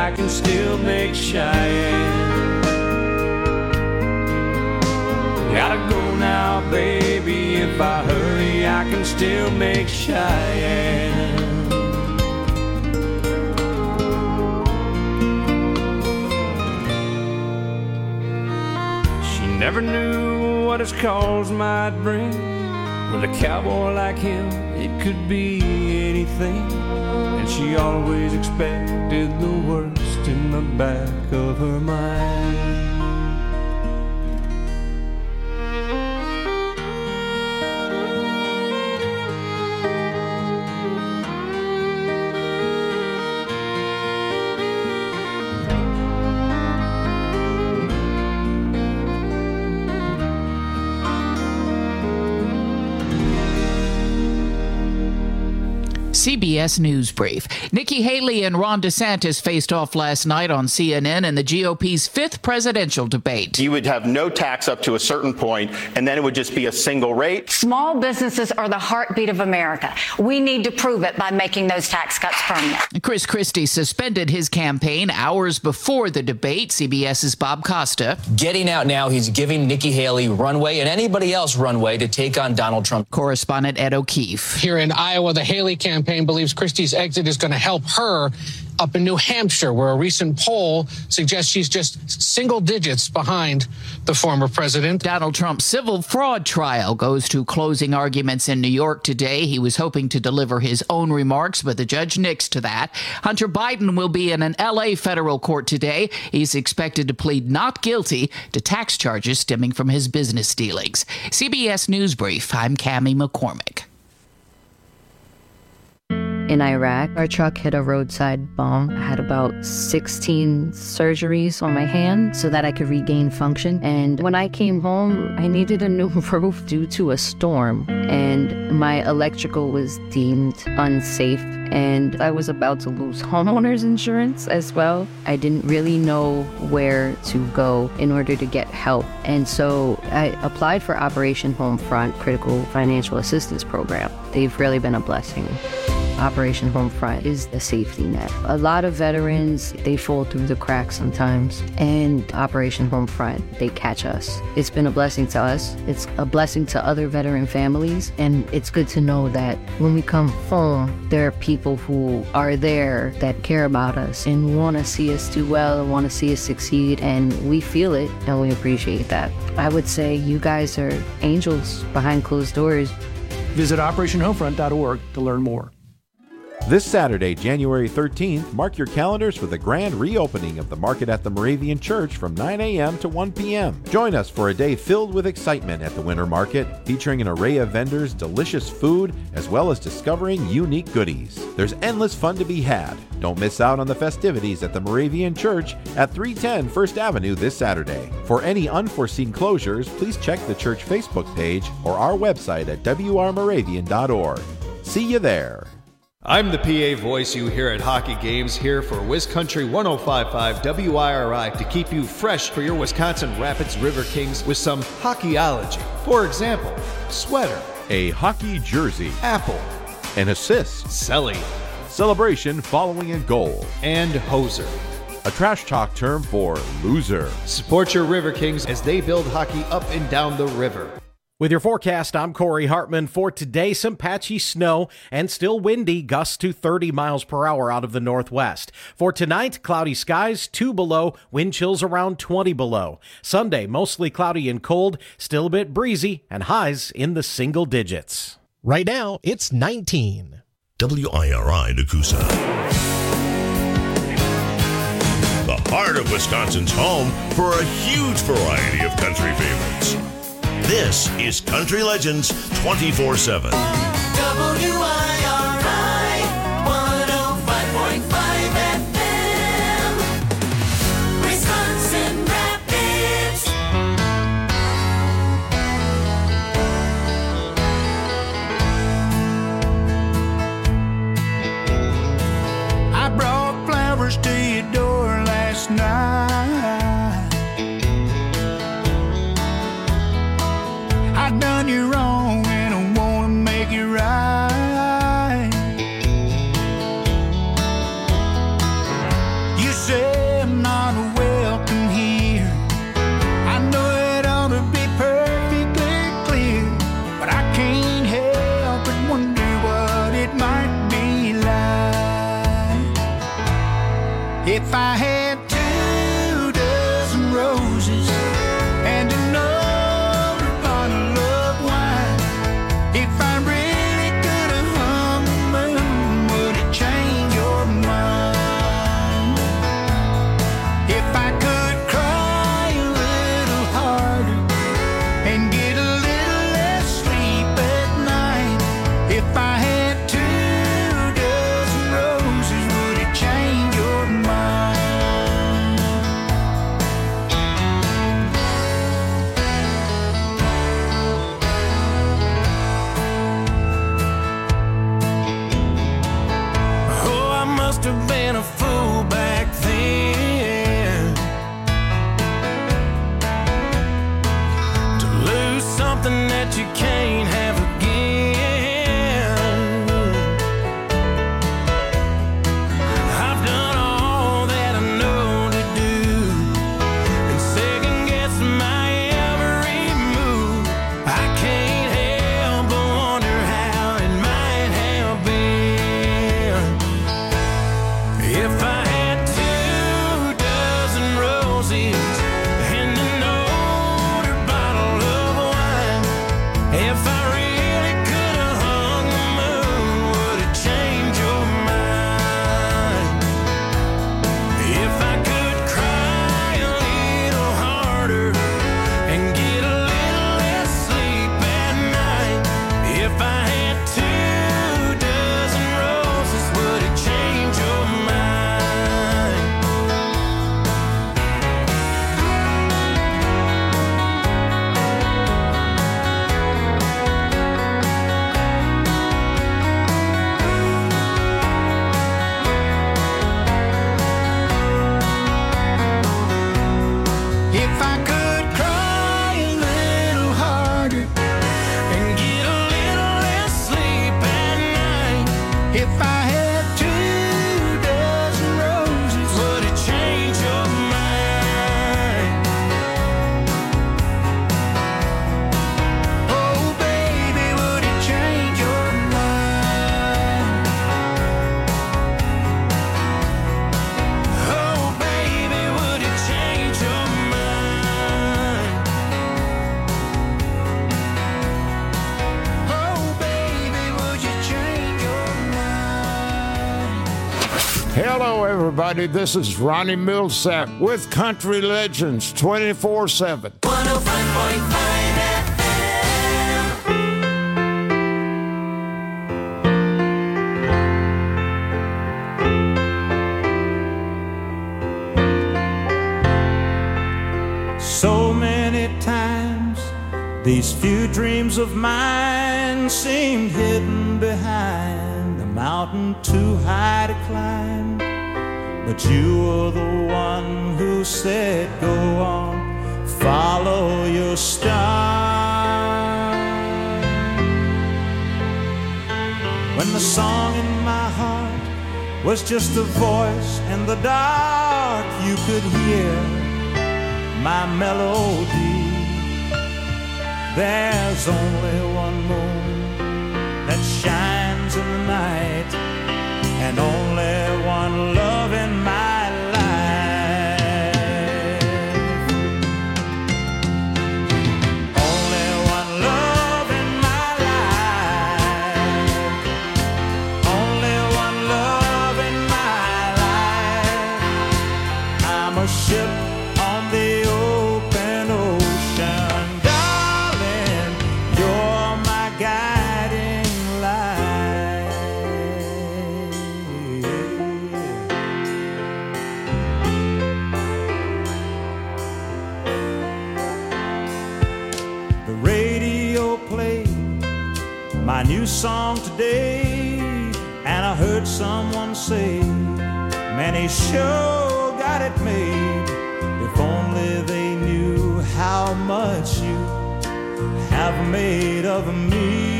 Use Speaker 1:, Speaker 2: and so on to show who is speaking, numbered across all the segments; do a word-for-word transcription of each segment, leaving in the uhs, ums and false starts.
Speaker 1: I can still make Cheyenne. Gotta go now, baby, if I hurry, I can still make Cheyenne. She never knew what his calls might bring. With a cowboy like him, it could be anything. And she always expected the worst in the back of her mind.
Speaker 2: C B S News Brief. Nikki Haley and Ron DeSantis faced off last night on C N N in the G O P's fifth presidential debate.
Speaker 3: You would have no tax up to a certain point, and then it would just be a single rate.
Speaker 4: Small businesses are the heartbeat of America. We need to prove it by making those tax cuts permanent.
Speaker 2: Chris Christie suspended his campaign hours before the debate. CBS's Bob Costa.
Speaker 5: Getting out now, he's giving Nikki Haley runway and anybody else runway to take on Donald Trump.
Speaker 2: Correspondent Ed O'Keefe.
Speaker 6: Here in Iowa, the Haley campaign believes Christie's exit is going to help her. Up in New Hampshire, where a recent poll suggests she's just single digits behind the former president.
Speaker 2: Donald Trump's civil fraud trial goes to closing arguments in New York today. He was hoping to deliver his own remarks, but the judge nixed to that. Hunter Biden will be in an L A federal court today. He's expected to plead not guilty to tax charges stemming from his business dealings. C B S News Brief, I'm Cammie McCormick.
Speaker 7: In Iraq, our truck hit a roadside bomb. I had about sixteen surgeries on my hand so that I could regain function. And when I came home, I needed a new roof due to a storm. And my electrical was deemed unsafe. And I was about to lose homeowners insurance as well. I didn't really know where to go in order to get help. And so I applied for Operation Homefront Critical Financial Assistance Program. They've really been a blessing. Operation Homefront is the safety net. A lot of veterans, they fall through the cracks sometimes, and Operation Homefront, they catch us. It's been a blessing to us. It's a blessing to other veteran families, and it's good to know that when we come home, there are people who are there that care about us and want to see us do well and want to see us succeed, and we feel it, and we appreciate that. I would say you guys are angels behind closed doors.
Speaker 8: Visit operation homefront dot org to learn more.
Speaker 9: This Saturday, January thirteenth, mark your calendars for the grand reopening of the Market at the Moravian Church from nine a.m. to one p.m. Join us for a day filled with excitement at the Winter Market, featuring an array of vendors, delicious food, as well as discovering unique goodies. There's endless fun to be had. Don't miss out on the festivities at the Moravian Church at three ten First Avenue this Saturday. For any unforeseen closures, please check the church Facebook page or our website at w r moravian dot org. See you there.
Speaker 10: I'm the P A voice you hear at hockey games, here for WisCountry one oh five point five W I R I to keep you fresh for your Wisconsin Rapids River Kings with some hockeyology. For example, sweater,
Speaker 9: a hockey jersey,
Speaker 10: apple,
Speaker 9: an assist,
Speaker 10: celly,
Speaker 9: celebration following a goal,
Speaker 10: and hoser,
Speaker 9: a trash talk term for loser.
Speaker 10: Support your River Kings as they build hockey up and down the river.
Speaker 11: With your forecast, I'm Corey Hartman. For today, some patchy snow and still windy, gusts to thirty miles per hour out of the northwest. For tonight, cloudy skies, two below, wind chills around twenty below. Sunday, mostly cloudy and cold, still a bit breezy, and highs in the single digits.
Speaker 12: Right now, it's nineteen.
Speaker 13: W I R I Nakusa. The heart of Wisconsin's home for a huge variety of country favorites. This is Country Legends twenty-four seven.
Speaker 14: W I R I one oh five point five F M, Wisconsin Rapids.
Speaker 1: I brought flowers to your door last night. I done you wrong and I wanna make it right. You said
Speaker 14: If I had two dozen roses and another bottle of wine, if I really could have hung the moon, would it change your mind? If I could cry a little harder and get a little less sleep at night, if I had two dozen roses, would it change your mind? Oh, I must have been a fool back then to lose something that you can't have again. I've done all that I know to do and second guess my every move. I can't help but wonder how it might have been if I had two dozen roses and an older bottle of wine. If I really could have hung the moon, would it change your mind? If I could cry a little harder and get a little less sleep at night, if I had two dozen roses, would it change your mind? If I could cry a little harder and get a little less sleep at night, if I had two dozen roses, would it change your mind? Oh, baby, would it change your mind? Oh, baby, would it change your mind? Oh, baby, would you change your mind?
Speaker 15: Hello, everybody. This is Ronnie Millsap with Country Legends twenty-four seven.
Speaker 14: one oh five point five F M. So many times these few dreams of mine seemed hidden behind a mountain too high to climb. But you were the one who said, go on, follow your star. When the song in my heart was just a voice in the dark, you could hear my melody. There's only one moon that shines in the night, and only one love in my life. Only one love in my life. Only one love in my life. I'm a ship on the open ocean, darling, you're my guiding light. The radio played my new song today, and I heard someone say, man, he sure got it made. If only they knew how much you have made of me.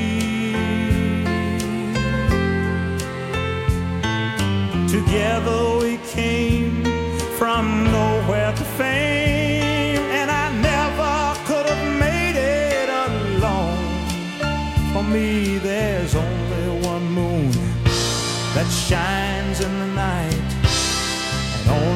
Speaker 14: Together we came from nowhere to fame, and I never could have made it alone. For me there's only one moon that shines in the night, and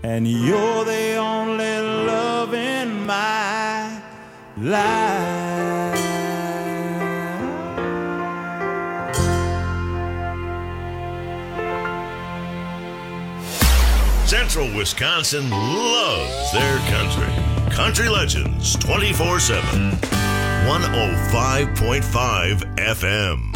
Speaker 1: and you're the only love in my life.
Speaker 13: Central Wisconsin loves their country. Country Legends twenty-four seven. one oh five point five F M.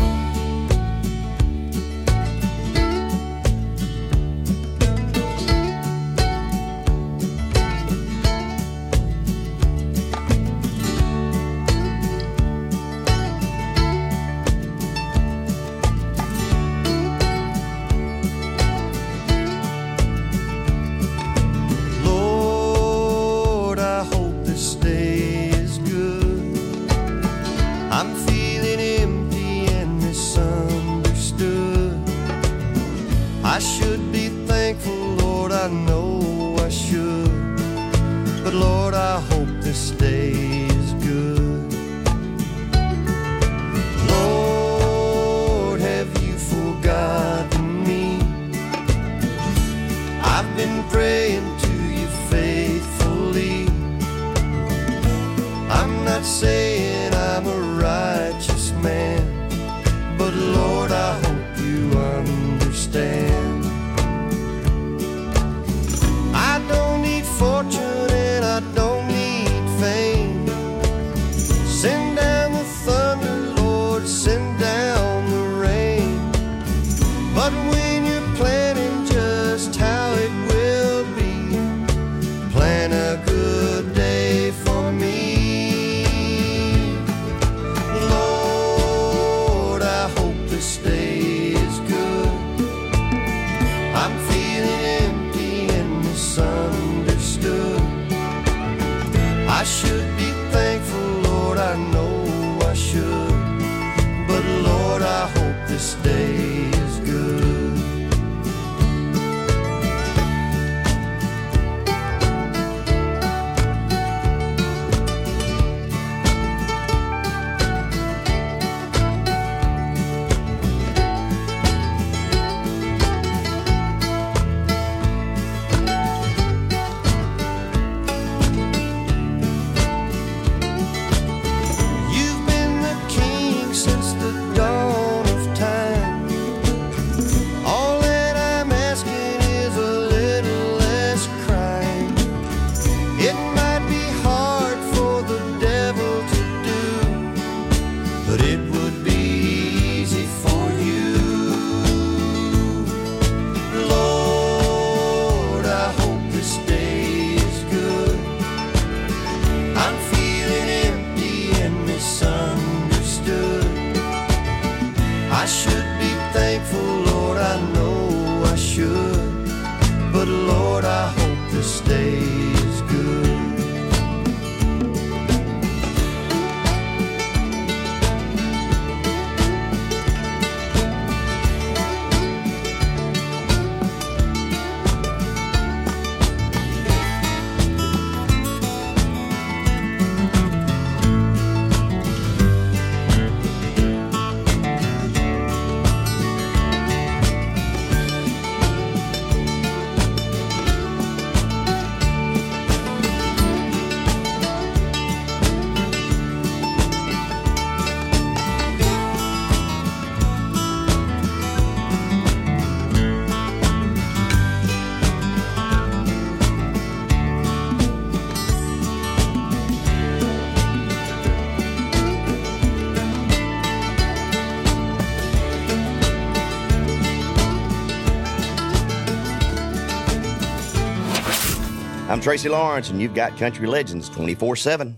Speaker 16: I'm Tracy Lawrence, and you've got Country Legends twenty-four seven.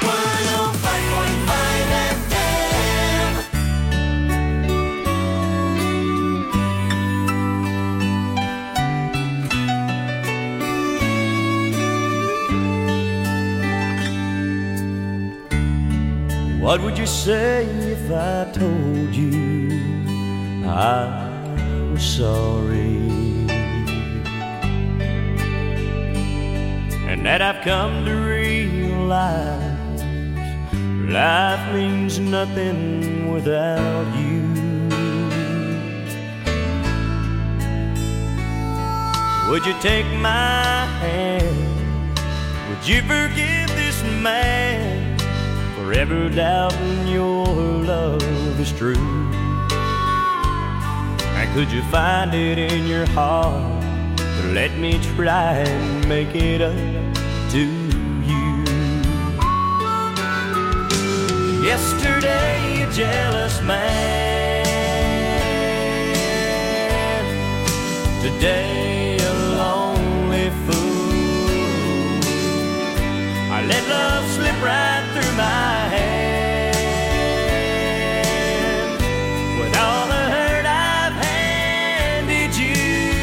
Speaker 1: What would you say if I told you I was sorry? And that I've come to realize life means nothing without you.
Speaker 17: Would you take my hand? Would you forgive this man? Forever doubting your love is true. And could you find it in your heart to let me try and make it up to you? Yesterday, a jealous man. Today, a lonely fool. I let love slip right through my hands. With all the hurt I've handed you,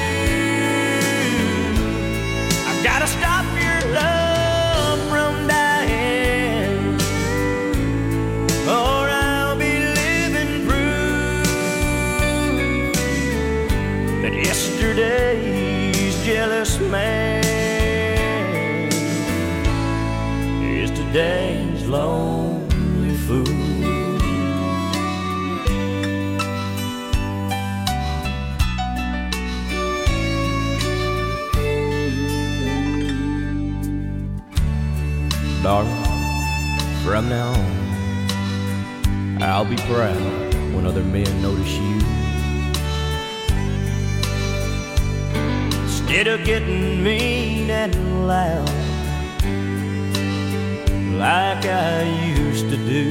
Speaker 17: I've got to stop your love from dying, or I'll be living proof that yesterday's jealous man is today's lonely fool. Darling, from now on, I'll be proud when other men notice you. Instead of getting mean and loud like I used to do,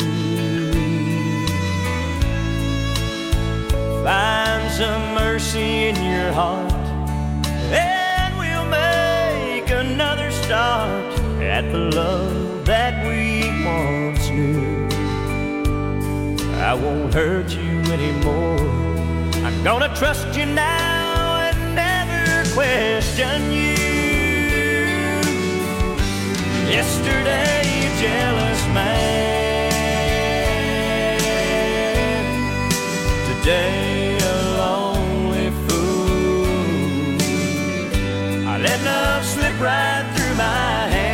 Speaker 17: find some mercy in your heart, and we'll make another start at the love that we once knew. I won't hurt you anymore. I'm gonna trust you now and never question you. Yesterday, a jealous man. Today, a lonely fool. I let love slip right through my hands.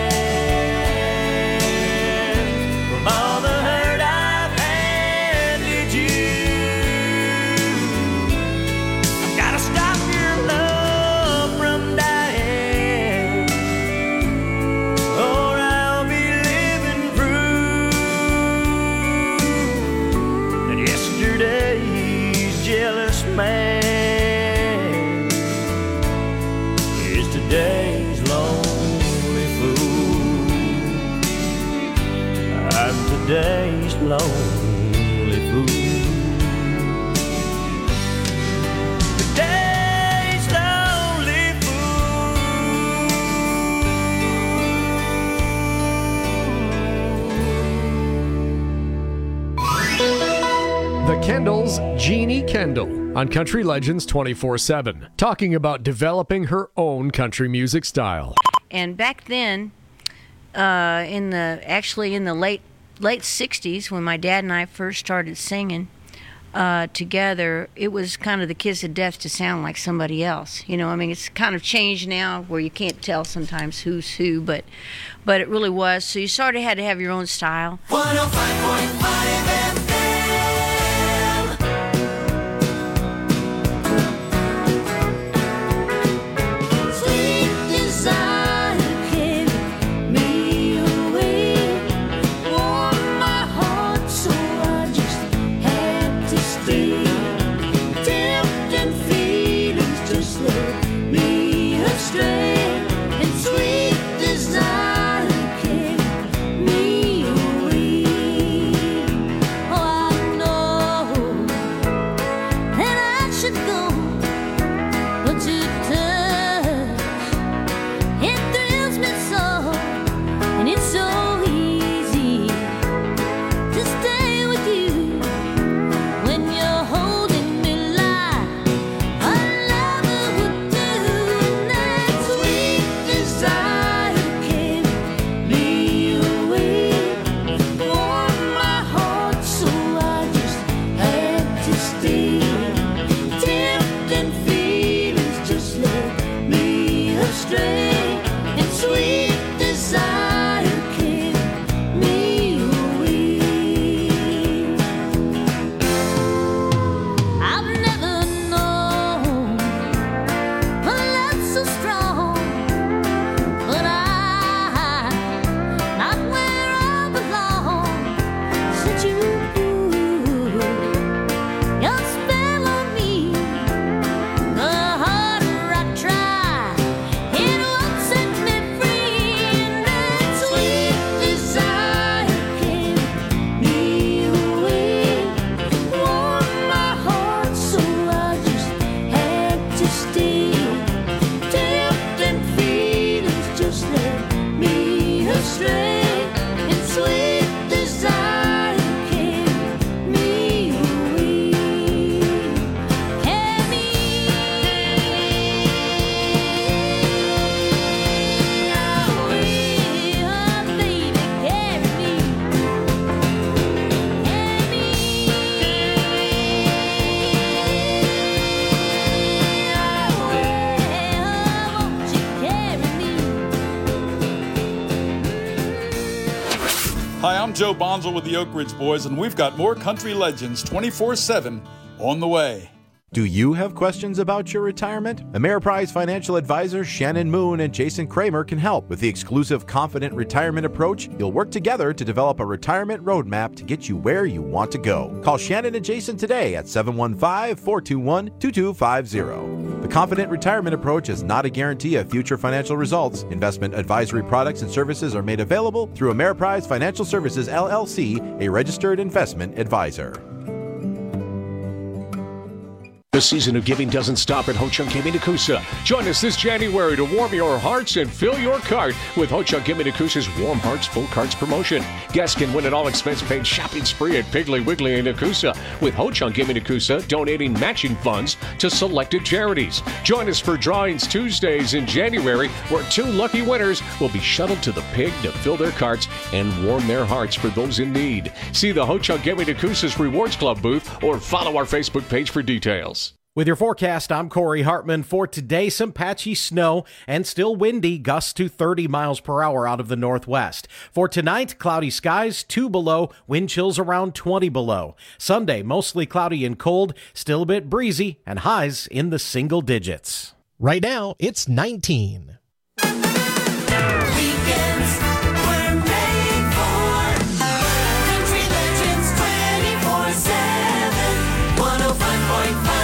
Speaker 17: From all the hurt I've handed you, I've got to stop your love from dying, or I'll be living proof that yesterday's jealous man is today's lonely fool. I'm today's lonely fool. Today's lonely
Speaker 18: The Kendalls, Jeannie Kendall, on Country Legends twenty-four seven, talking about developing her own country music style.
Speaker 19: And back then, uh, in the actually in the late late sixties, when my dad and I first started singing uh, together, it was kind of the kiss of death to sound like somebody else. You know, I mean, it's kind of changed now where you can't tell sometimes who's who, but but it really was. So you sort of had to have your own style.
Speaker 14: one oh five point five F M. Sweet desire carried me away, warmed my heart so I just had to stay. Tempting feelings just led me astray, and sweet desire carried me away. Oh, I know that I should go, but to touch, it thrills me so, and it's so easy to stay with you when you're holding me like a lover would do. And that sweet desire carried me away, warmed my heart so I just had to stay. Tempting feelings just led me astray, and sweet desire carried me away. I've never known a love so
Speaker 20: Hi, I'm Joe Bonzel with the Oak Ridge Boys, and we've got more Country Legends twenty-four seven on the way.
Speaker 9: Do you have questions about your retirement? Ameriprise financial advisors Shannon Moon and Jason Kramer can help. With the exclusive Confident Retirement Approach, you'll work together to develop a retirement roadmap to get you where you want to go. Call Shannon and Jason today at seven one five, four two one, two two five zero. The Confident Retirement Approach is not a guarantee of future financial results. Investment advisory products and services are made available through Ameriprise Financial Services, L L C, a registered investment advisor.
Speaker 21: The season of giving doesn't stop at Ho Chunk Giving Nakusa. Join us this January to warm your hearts and fill your cart with Ho Chunk Giving Nakusa's Warm Hearts Full Carts promotion. Guests can win an all-expense-paid shopping spree at Piggly Wiggly in Nakusa, with Ho Chunk Giving Nakusa donating matching funds to selected charities. Join us for drawings Tuesdays in January, where two lucky winners will be shuttled to the pig to fill their carts and warm their hearts for those in need. See the Ho Chunk Giving Nakusa's Rewards Club booth or follow our Facebook page for details.
Speaker 11: With your forecast, I'm Corey Hartman. For today, some patchy snow and still windy, gusts to thirty miles per hour out of the northwest. For tonight, cloudy skies, two below, wind chills around twenty below. Sunday, mostly cloudy and cold, still a bit breezy, and highs in the single digits.
Speaker 12: Right now, it's nineteen.
Speaker 14: Weekends were made for Country Legends twenty-four seven, one oh five point five.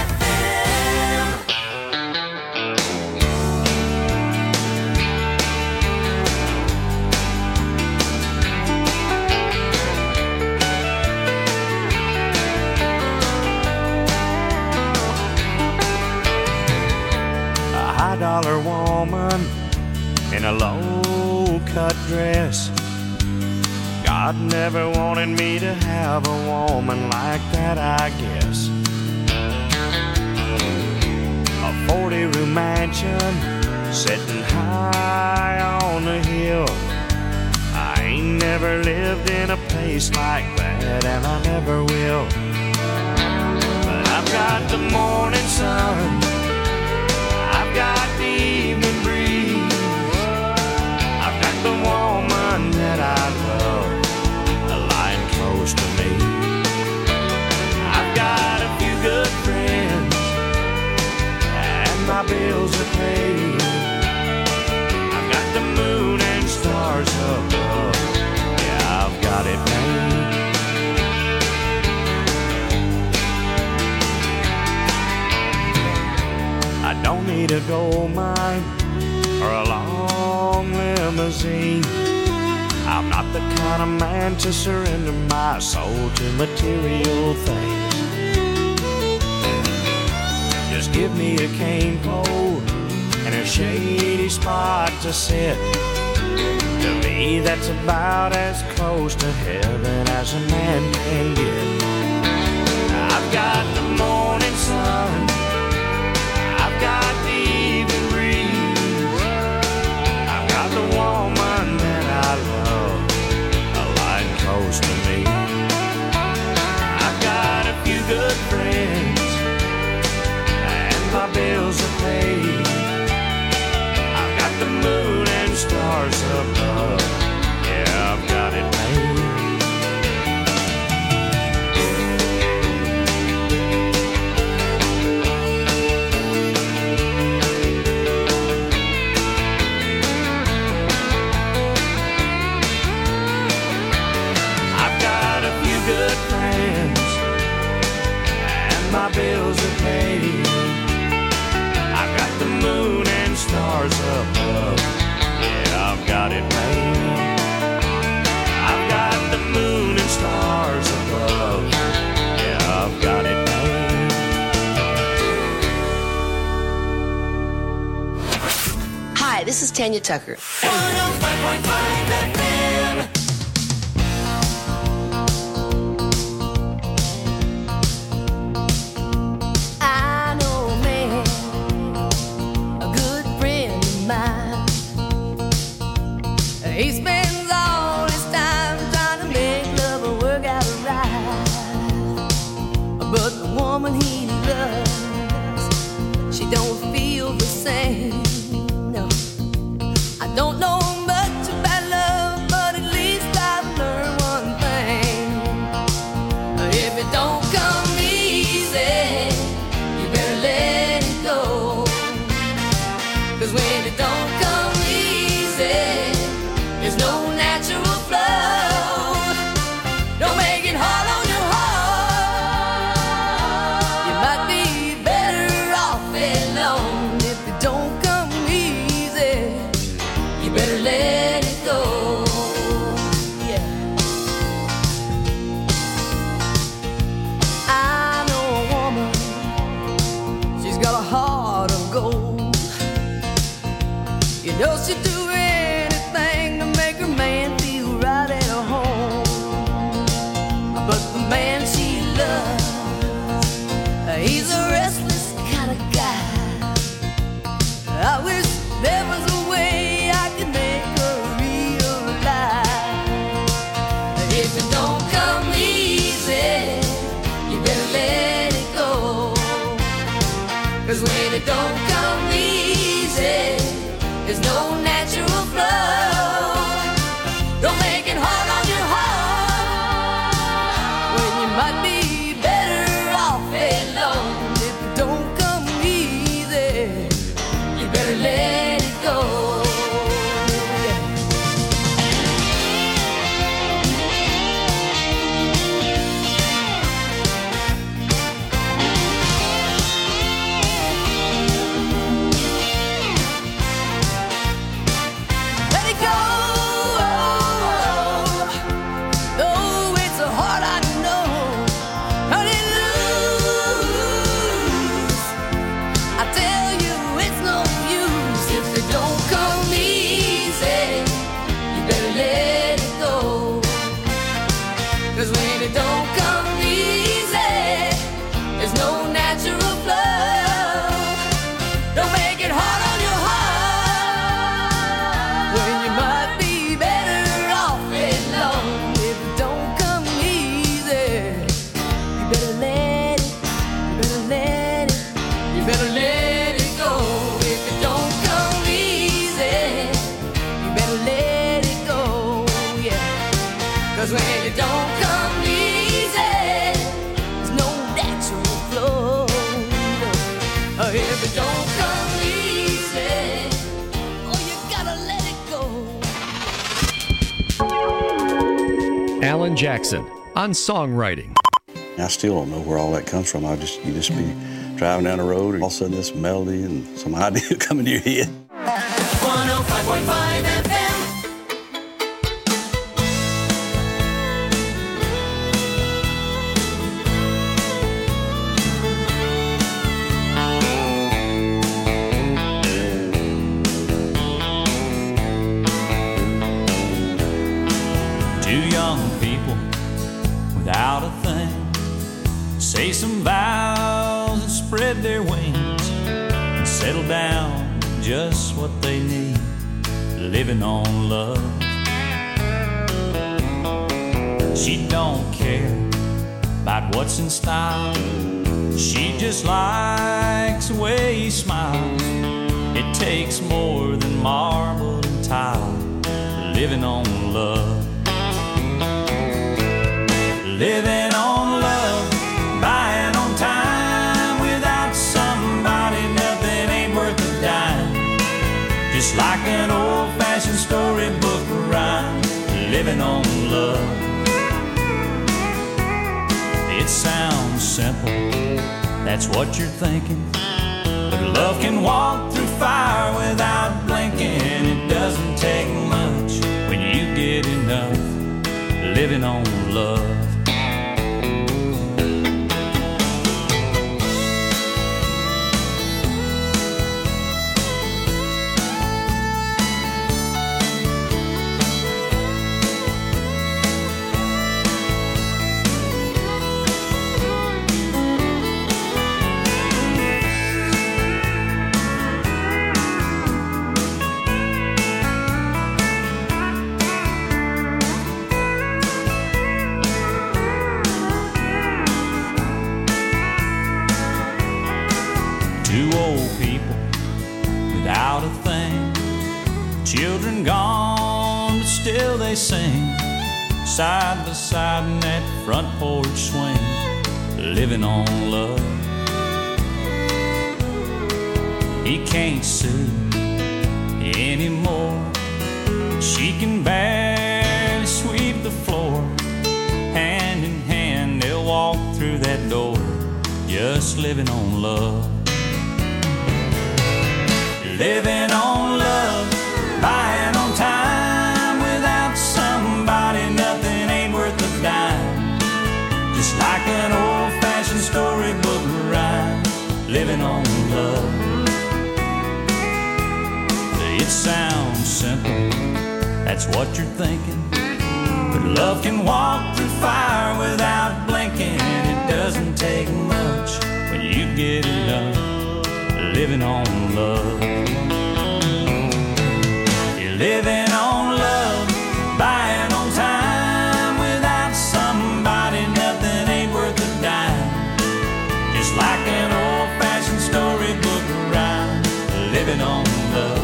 Speaker 17: High-dollar woman in a low-cut dress. God never wanted me to have a woman like that, I guess. A forty-room mansion sitting high on the hill. I ain't never lived in a place like that, and I never will. But I've got the morning sun, I've got the evening breeze, I've got the woman that I love lying close to me. I've got a few good friends and my bills are paid. I've got the moon and stars above, yeah, I've got it made. I don't need a gold mine or a long limousine. I'm not the kind of man to surrender my soul to material things. Just give me a cane pole and a shady spot to sit. To me, that's about as close to heaven as a man can get. I've got the morning sun, I've got the evening breeze, I've got the woman that I love lying close to me. I've got a few good friends and my bills are paid. I've got the moon and stars above, yeah, I've got it made. My bills are paid. I've got the moon and stars above, yeah, I've got it made. I've got the moon and stars above, yeah, I've got it made.
Speaker 22: Hi, this is Tanya Tucker.
Speaker 14: one oh five point five F M.
Speaker 22: He spends all his time trying to make love and work out right. But the woman he loves, she don't feel the same. No, I don't know much about love, but at least I've learned 'Cause when it don't come easy, there's no natural flow. Don't make it hard on your heart. You might be better off alone. If it don't come easy, you better let it go. Yeah. I know a woman, she's got a heart of gold. You know she'd do anything to make her man feel right at home. But the man she loves, he's a restless kind of guy. I wish there was a way I could make her realize. If it don't come easy, you better let it go. 'Cause when it don't come easy, there's no natural flow. Don't make it hard on your heart when you might be better off alone. If it don't come easy, you better let it go. Let it go. Though it's so hard, I know. Cut it loose. I tell you, it's no use. If it don't come easy, you better let it go. 'Cause when it don't come easy, there's no natural flow. Don't make it hard on your heart when you might be better off alone. If it don't come easy, you better let it, you better let it, you better let it go. If it don't come easy, you better let it go, yeah. 'Cause when it don't come easy, there's no natural flow. Oh, if it don't come easy, oh, you gotta let it go.
Speaker 18: Alan Jackson on songwriting.
Speaker 3: I still don't know where all that comes from. I just you just be driving down the road and all of a sudden this melody and some idea come into your head.
Speaker 22: one oh five point five F M.
Speaker 1: Two young people without a thing say some vows and spread their wings and settle down just what they need, living on love. She don't care about what's in style. She just likes the way he smiles. It takes more than marble and tile, living on love. Living on love, buying on time. Without somebody, nothing ain't worth a dime. Just like an old-fashioned storybook rhyme, living on love. It sounds simple, that's what you're thinking. But love can walk through fire without blinking. It doesn't take much when you get enough, living on love. Two old people without a thing, children gone, but still they sing, side by side in that front porch swing, living on love. He can't sue, just living on love. Living on love, buying on time. Without somebody, nothing ain't worth a dime. Just like an old-fashioned storybook rhyme. Living on love. It sounds simple, that's what you're thinking. But love can walk through fire without blinking. It doesn't take much when you get enough. Living on love. You're living on love, buying on time. Without somebody, nothing ain't worth a dime. Just like an old-fashioned storybook rhyme. Living on love.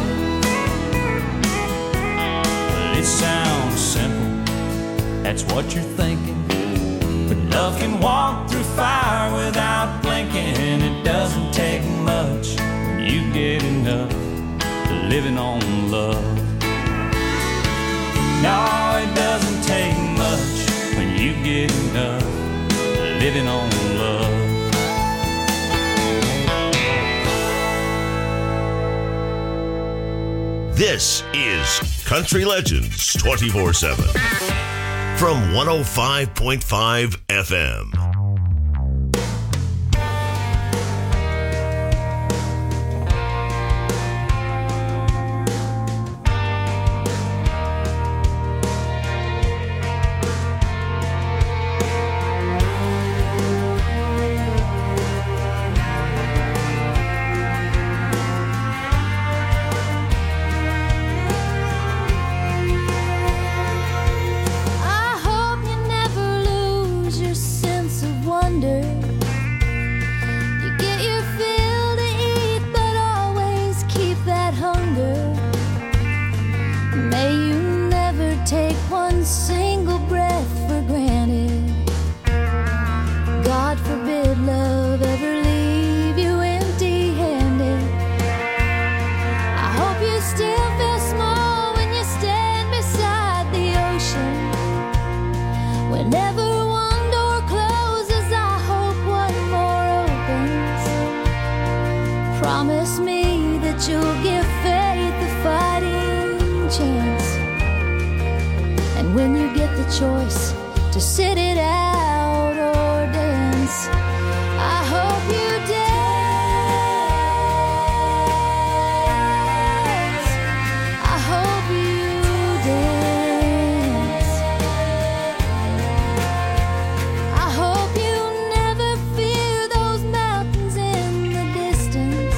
Speaker 1: Well, it sounds simple, that's what you're thinking. But love can walk through fire without blinking. It doesn't take much when you get enough. Living on love. No, it doesn't take much when you get enough. Living on love.
Speaker 13: This is Country Legends twenty-four seven from one oh five point five F M.
Speaker 22: I hope you never lose your sense of wonder. You get your fill to eat, but always keep that hunger. May you never take one single breath for granted. God forbid love ever leave you empty-handed. I hope you still feel small when you stand beside the ocean. Whenever one door closes, I hope one more opens. Promise me that you'll give faith a fighting chance. And when you get the choice to sit it out or dance, I hope you dance. I hope you dance. I hope you never fear those mountains in the distance.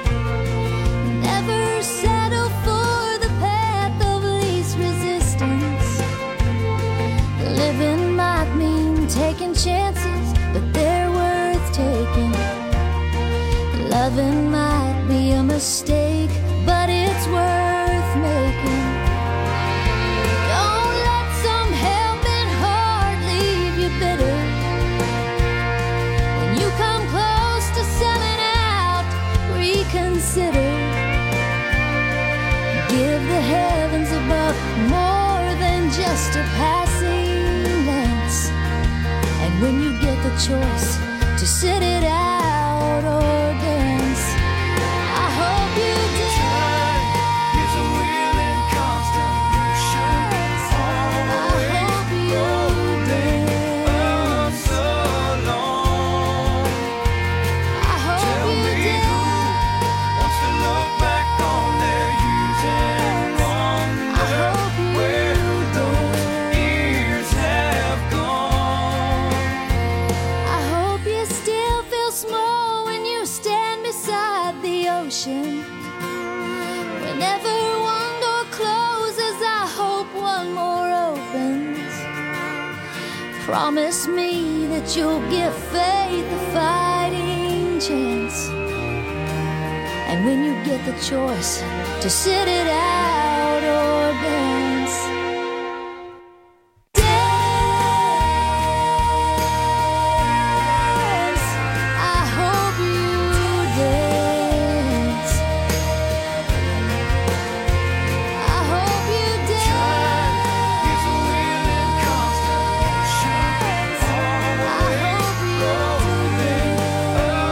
Speaker 22: Never settle for the path of least resistance. Living might mean taking chances, but they're worth taking. Loving might be a mistake, but it's worth making. Don't let some helping heart leave you bitter. When you come close to selling out, reconsider. Give the heavens above more than just a passing glance. And when you get the choice to sit it out or dance, I hope you dance.
Speaker 14: Is a willing constant motion.
Speaker 22: I hope you dance.
Speaker 14: So long.
Speaker 22: I hope
Speaker 14: Tell
Speaker 22: you
Speaker 14: me
Speaker 22: dance.
Speaker 14: who wants to look back on their years and wonder where those years have gone.
Speaker 22: I hope you still feel small when you stand beside the ocean. Whenever one door closes, I hope one more opens. Promise me that you'll give faith a fighting chance. And when you get the choice to sit it out or dance, dance. I hope you dance. I hope you dance.
Speaker 14: Is a willing constant motion.
Speaker 22: I hope you dance.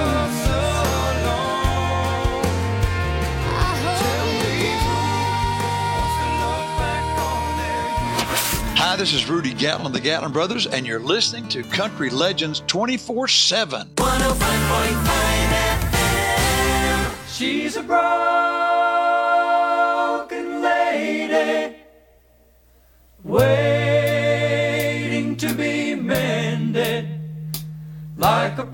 Speaker 4: this is Rudy Gatlin of the Gatlin Brothers, and you're listening to Country Legends twenty-four seven.
Speaker 14: one oh five point five F M.
Speaker 1: She's a broken lady, waiting to be mended, like a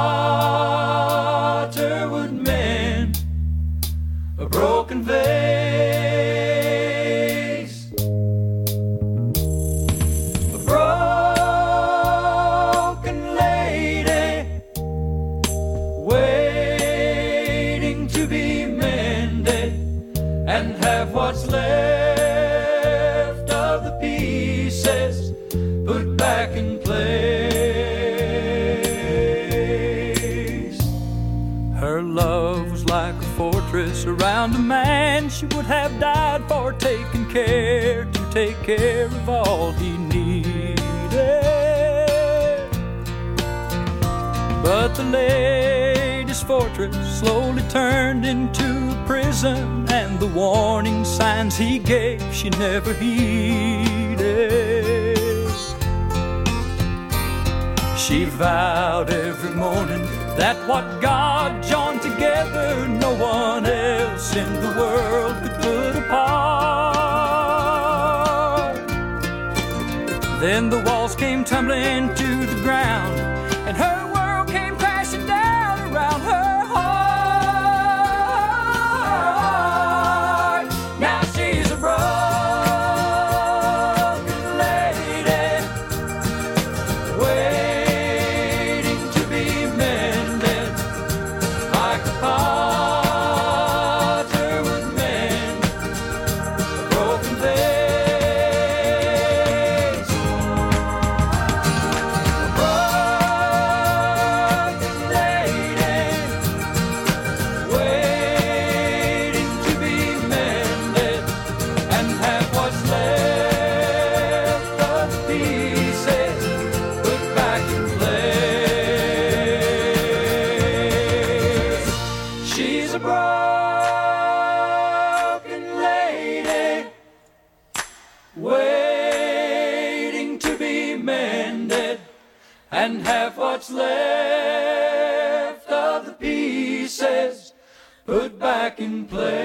Speaker 1: potter would mend a broken vase. A broken lady, waiting to be mended, and have what's left of the pieces put back in place. Her love was like a fortress around a man she would have died for, taking care to take care of all he needed. But the lady's fortress slowly turned into a prison, and the warning signs he gave she never heeded. She vowed every morning that what God joined together no one else in the world could put apart. Then the walls came tumbling to the ground, and her world came crashing down around her heart. Now she's a broken lady, waiting to be mended, like a potter would mend a broken vase. A broken lady, waiting to be mended, and have what's left of the pieces put back in place. She's a broken lady, waiting to be mended, and have what's left of the pieces put back in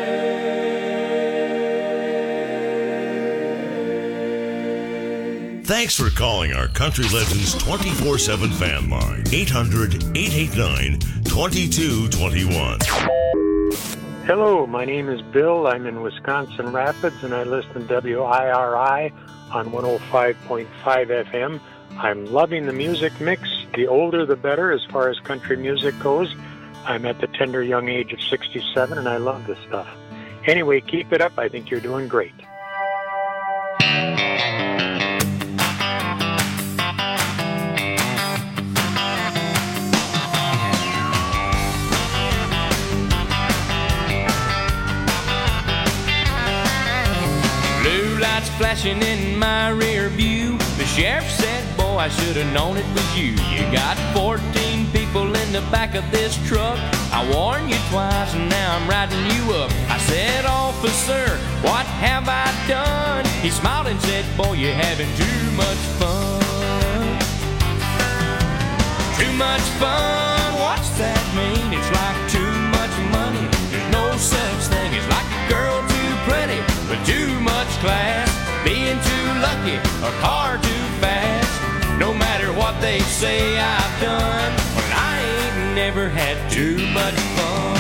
Speaker 1: place.
Speaker 13: Thanks for calling our Country Legends twenty-four seven fan line. eight hundred, eight eight nine, two two two one.
Speaker 5: Hello, my name is Bill. I'm in Wisconsin Rapids, and I listen to W I R I on one oh five point five F M. I'm loving the music mix. The older, the better as far as country music goes. I'm at the tender young age of sixty-seven, and I love this stuff. Anyway, keep it up. I think you're doing great.
Speaker 1: Blue lights flashing in my rear view. The sheriff said, boy, I should have known it was you. You got fourteen people in the back of this truck. I warned you twice and now I'm riding you up. I said, officer, what have I done? He smiled and said, boy, you're having too much fun. Too much fun, what's that mean? It's like too much money. There's no such thing as like a girl too pretty with too much class, being too lucky, a car too fast. No matter what they say I've done, well, I ain't never had too much fun.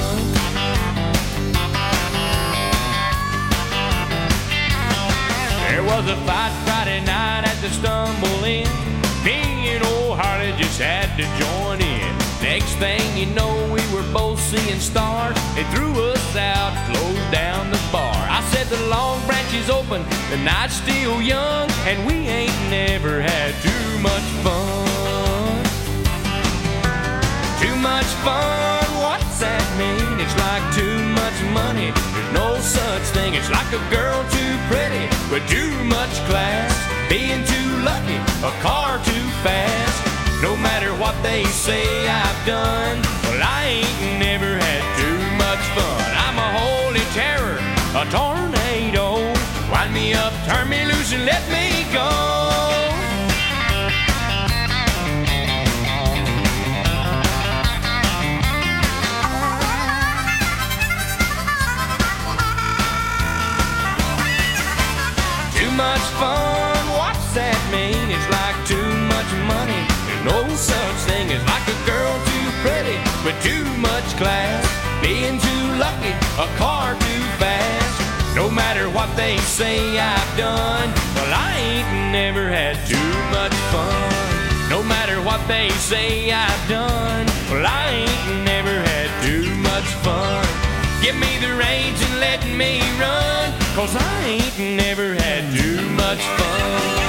Speaker 1: There was a fight Friday night at the Stumble Inn. Me and old Harley just had to join in. Next thing you know, we were both seeing stars. They threw us out, closed down the bar. I said the Long Branch is open, the night's still young, and we ain't never had too much fun. Too much fun, what's that mean? It's like too much money. There's no such thing. It's like a girl too pretty with too much class, being too lucky, a car too fast. No matter what they say I've done, well, I ain't never had too much fun. I'm a holy terror, a tornado. Wind
Speaker 14: me up, turn me loose, and let me go. Too much fun, what's that mean? It's like too much money. There's no such thing as like a girl too pretty with too much class. Being too lucky, a car too fast. No matter what they say I've done, well, I ain't never had too much fun. No matter what they say I've done, well, I ain't never had too much fun. Give me the reins and let me run, 'cause I ain't never had too much fun.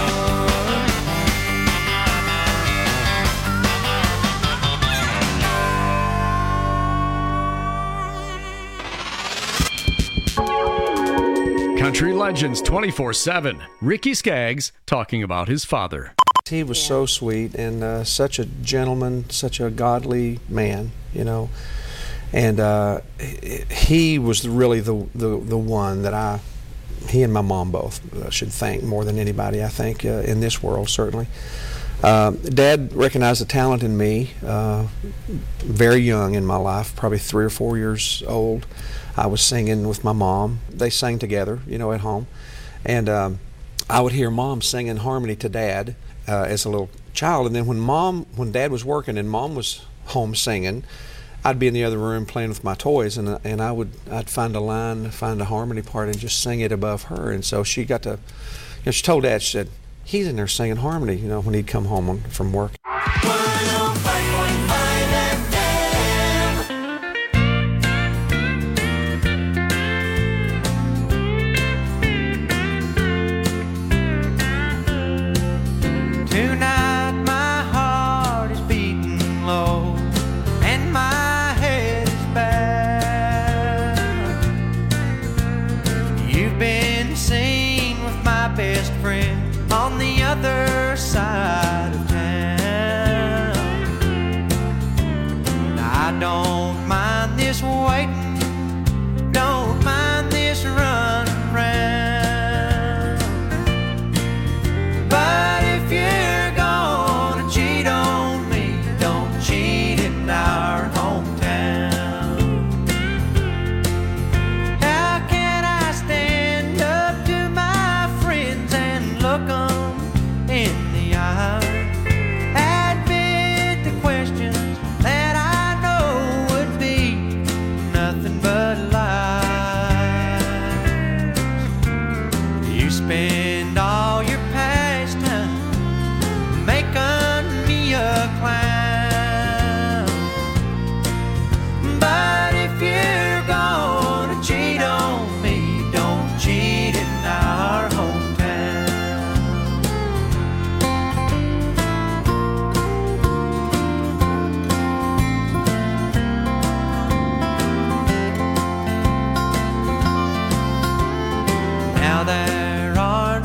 Speaker 18: Country Legends twenty-four seven. Ricky Skaggs talking about his father.
Speaker 2: He was so sweet and uh, such a gentleman, such a godly man, you know. And uh, he was really the, the the one that I, he and my mom both should thank more than anybody, I think, uh, in this world, certainly. Uh, Dad recognized the talent in me uh, very young in my life, probably three or four years old. I was singing with my mom. They sang together, you know, at home. And um, I would hear Mom singing harmony to Dad uh, as a little child. And then when Mom, when Dad was working and Mom was home singing, I'd be in the other room playing with my toys, and and I would I'd find a line, find a harmony part, and just sing it above her. And so she got to, you know, she told Dad, she said, he's in there singing harmony, you know, when he'd come home from work.
Speaker 14: Tonight my heart is beating low and my head is bad. You've been seen with my best friend on the other side of town. I don't mind this waiting, don't mind this run around. But if you're gonna cheat on me, don't cheat in our hometown. How can I stand up to my friends and look them in the eye? Admit the questions that I know would be nothing but lies. You spend all your pastime making me a clown. But if you're gonna cheat on me, don't cheat in our hometown. Now there are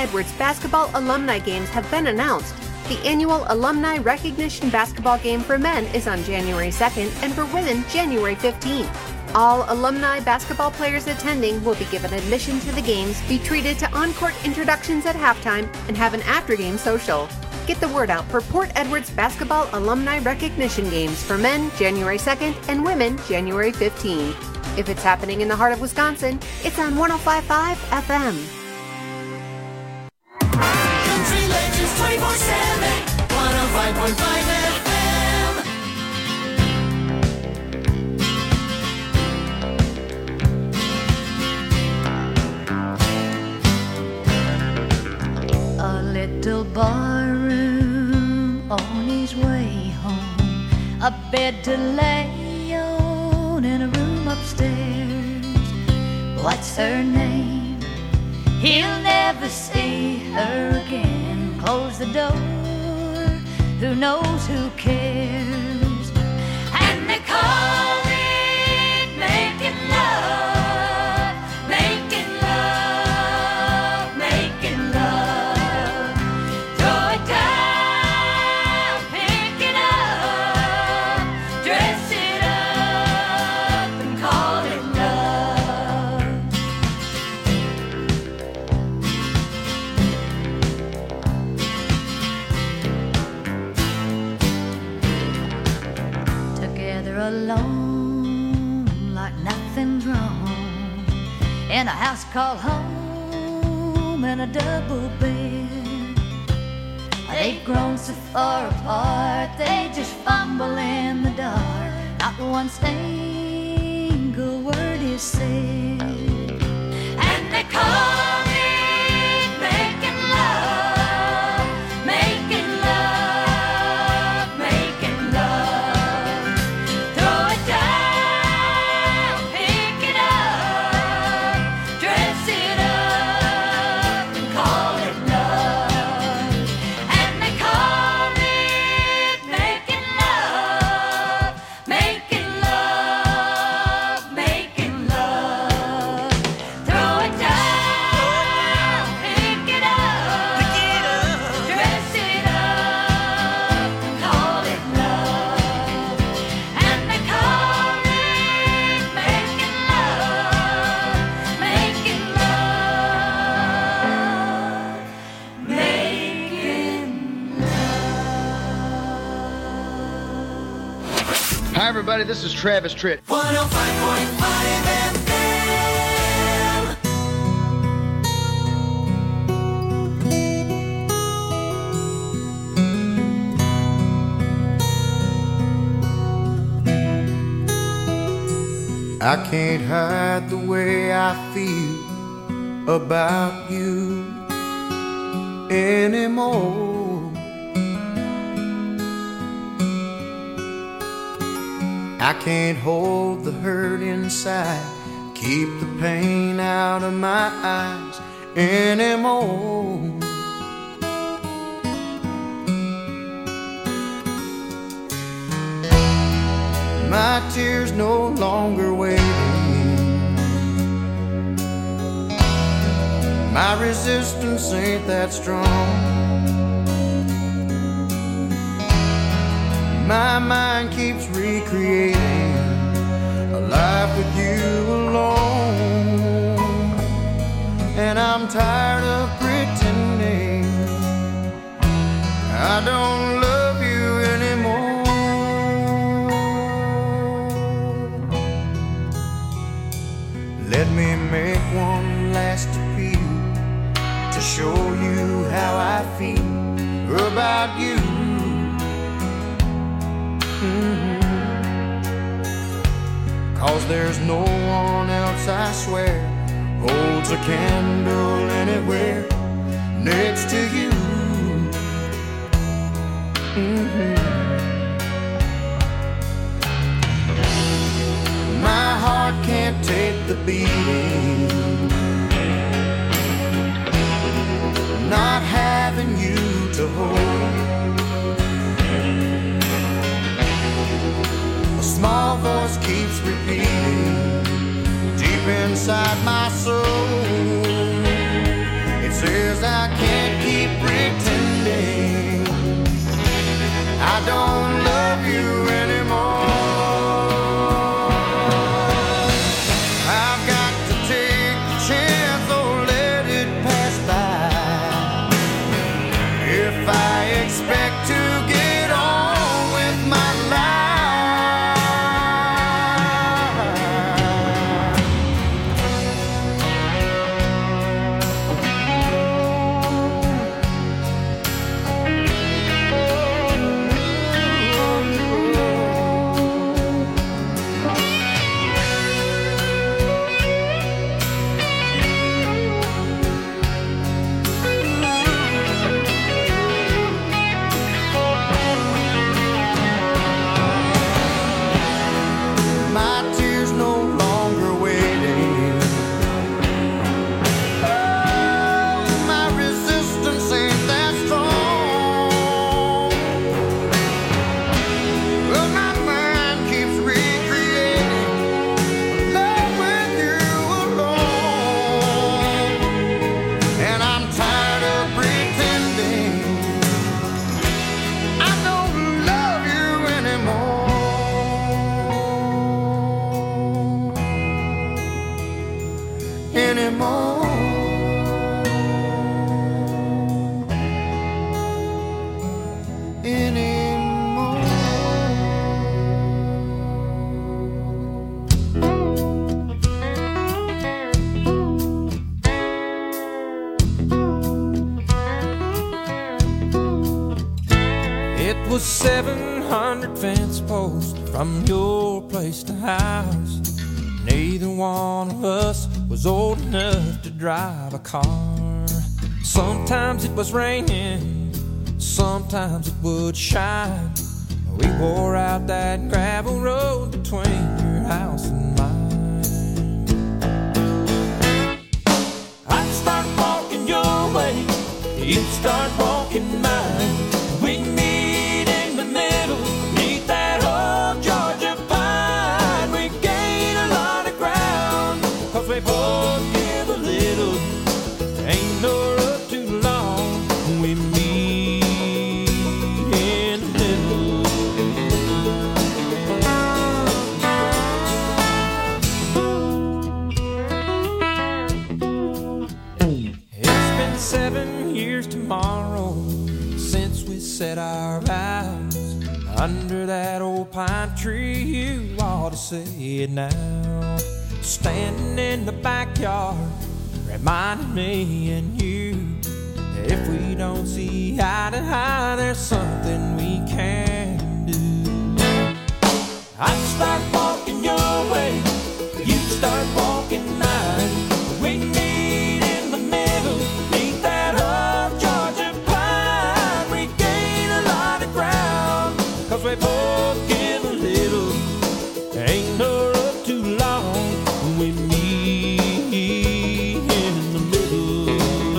Speaker 6: Edwards basketball alumni games have been announced. The annual Alumni Recognition Basketball Game for men is on January second and for women January fifteenth. All alumni basketball players attending will be given admission to the games, be treated to on-court introductions at halftime, and have an after-game social. Get the word out for Port Edwards Basketball Alumni Recognition Games for men January second and women January fifteenth. If it's happening in the heart of Wisconsin, it's on one oh five point five F M.
Speaker 14: Country Legends twenty-four seven, one oh five point five F
Speaker 22: A little barroom on his way home, a bed to lay on in a room upstairs. What's her name? He'll never see her again. Close the door, who knows, who cares? And they call it making love, making love, making love. Throw it down, pick it up, dress it up and call it love. Together alone, like nothing's wrong, in a house called home, in a double bed. They've grown so far apart, they just fumble in the dark. Not one single word is said, and they call it making love, making love, making love. Throw it down, pick it up, dress it up and call it love. And they call it making love, making love, making love. Throw it down, pick it up, dress it up and call it love. And they call it making love, making love, making
Speaker 7: Hi, everybody. This is Travis Tritt.
Speaker 14: one oh five point five F M.
Speaker 23: I can't hide the way I feel about you anymore. I can't hold the hurt inside, keep the pain out of my eyes anymore. My tears no longer waiting, my resistance ain't that strong. My mind keeps recreating a life with you alone, and I'm tired of pretending I don't love you anymore. Let me make one last appeal to show you how I feel about you. Mm-hmm. Cause there's no one else, I swear, holds a candle anywhere next to you. Mm-hmm. My heart can't take the beating, not having you to hold. A small voice keeps repeating deep inside my soul. It says I can't
Speaker 1: was seven hundred fence posts from your place to house. Neither one of us was old enough to drive a car. Sometimes it was raining, sometimes it would shine. We wore out that gravel road between your house and mine. I'd start walking your way, you'd start walking mine. We'd meet in the middle, neath that old Georgia pine. We gain a lot of ground, cause we both give a little. Ain't no road too long when we meet in the middle. It's been seven years tomorrow since we said our vows under that old pine tree. You ought to say it now. Standing in the backyard, reminding me and you, if we don't see eye to eye, there's something we can do. I'd start walking your way, you'd start walking mine. We meet in the middle, neath that old Georgia pine. We gain a lot of ground, cause we both give a little. Ain't no road too long when we meet in the middle.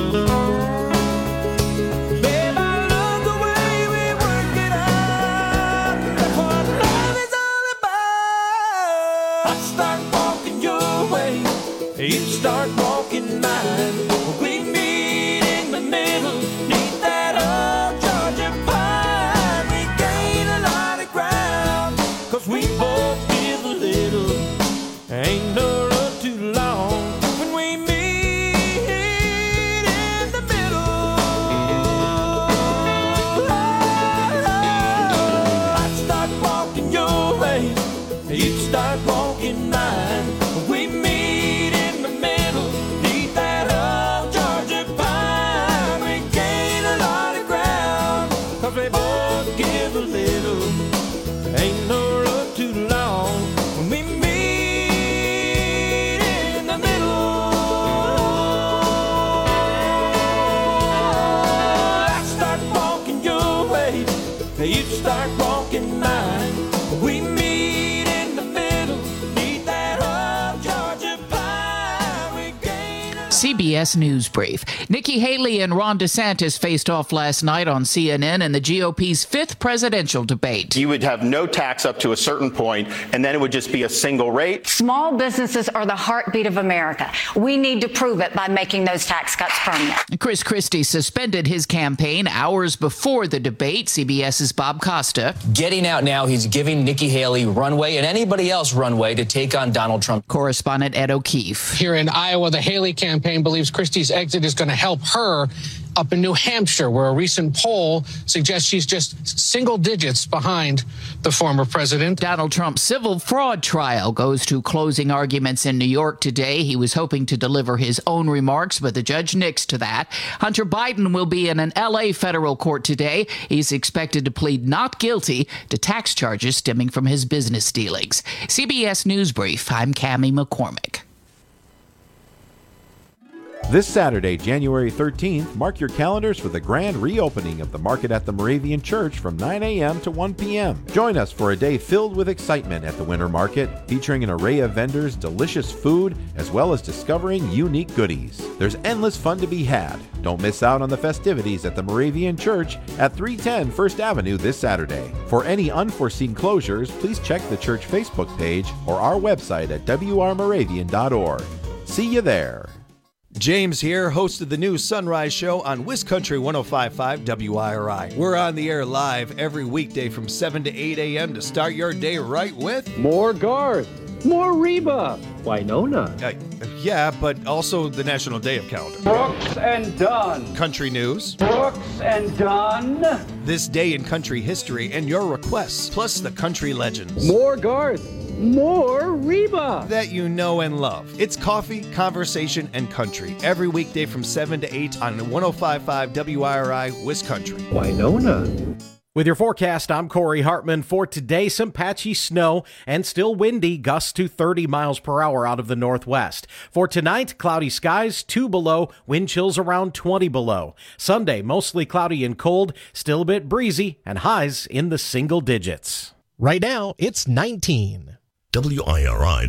Speaker 1: Babe, I love the way we work it out. That's what love is all about. I start walking your way, you start walking mine. We meet in the middle, neath that old Georgia pine. We gain a lot of ground, cause we both give a little. Ain't no road too long when we meet in the middle. I'd start walking your way, you'd start walking mine. We meet in the middle, neath that old Georgia pine. We gain a lot of ground, cause we both give a little. Ain't no road too long when we meet in the middle. I start walking your way, you start walking mine. We meet in the middle, neath that old Georgia pine. We gain a
Speaker 8: C B S News Brief. Nikki Haley and Ron DeSantis faced off last night on C N N in the G O P's fifth presidential debate.
Speaker 10: You would have no tax up to a certain point, and then it would just be a single rate.
Speaker 15: Small businesses are the heartbeat of America. We need to prove it by making those tax cuts permanent.
Speaker 8: Chris Christie suspended his campaign hours before the debate. CBS's Bob Costa.
Speaker 24: Getting out now, he's giving Nikki Haley runway and anybody else runway to take on Donald Trump.
Speaker 8: Correspondent Ed O'Keefe.
Speaker 25: Here in Iowa, the Haley campaign believes Christie's exit is going to help her up in New Hampshire, where a recent poll suggests she's just single digits behind the former president.
Speaker 8: Donald Trump's civil fraud trial goes to closing arguments in New York today. He was hoping to deliver his own remarks, but the judge nixed to that. Hunter Biden will be in an L A federal court today. He's expected to plead not guilty to tax charges stemming from his business dealings. C B S News Brief, I'm Cammie McCormick.
Speaker 9: This Saturday, January thirteenth, mark your calendars for the grand reopening of the Market at the Moravian Church from nine a.m. to one p.m. Join us for a day filled with excitement at the Winter Market, featuring an array of vendors, delicious food, as well as discovering unique goodies. There's endless fun to be had. Don't miss out on the festivities at the Moravian Church at three ten First Avenue this Saturday. For any unforeseen closures, please check the church Facebook page or our website at w r moravian dot org. See you there.
Speaker 26: James here, host of the new Sunrise Show on WisCountry one oh five point five W I R I. We're on the air live every weekday from seven to eight a.m. to start your day right with
Speaker 27: more Garth, more Reba, Winona.
Speaker 26: Uh, yeah, but also the National Day of Calendar.
Speaker 27: Brooks and Dunn.
Speaker 26: Country news.
Speaker 27: Brooks and Dunn.
Speaker 26: This day in country history and your requests, plus the country legends.
Speaker 27: More Garth. More Reba
Speaker 26: that you know and love. It's coffee, conversation, and country every weekday from seven to eight on one oh five point five W I R I WisCountry.
Speaker 27: Winona.
Speaker 11: With your forecast, I'm Corey Hartman. For today, some patchy snow and still windy, gusts to thirty miles per hour out of the northwest. For tonight, cloudy skies, two below, wind chills around twenty below. Sunday, mostly cloudy and cold, still a bit breezy, and highs in the single digits.
Speaker 12: Right now, it's nineteen.
Speaker 13: W I R I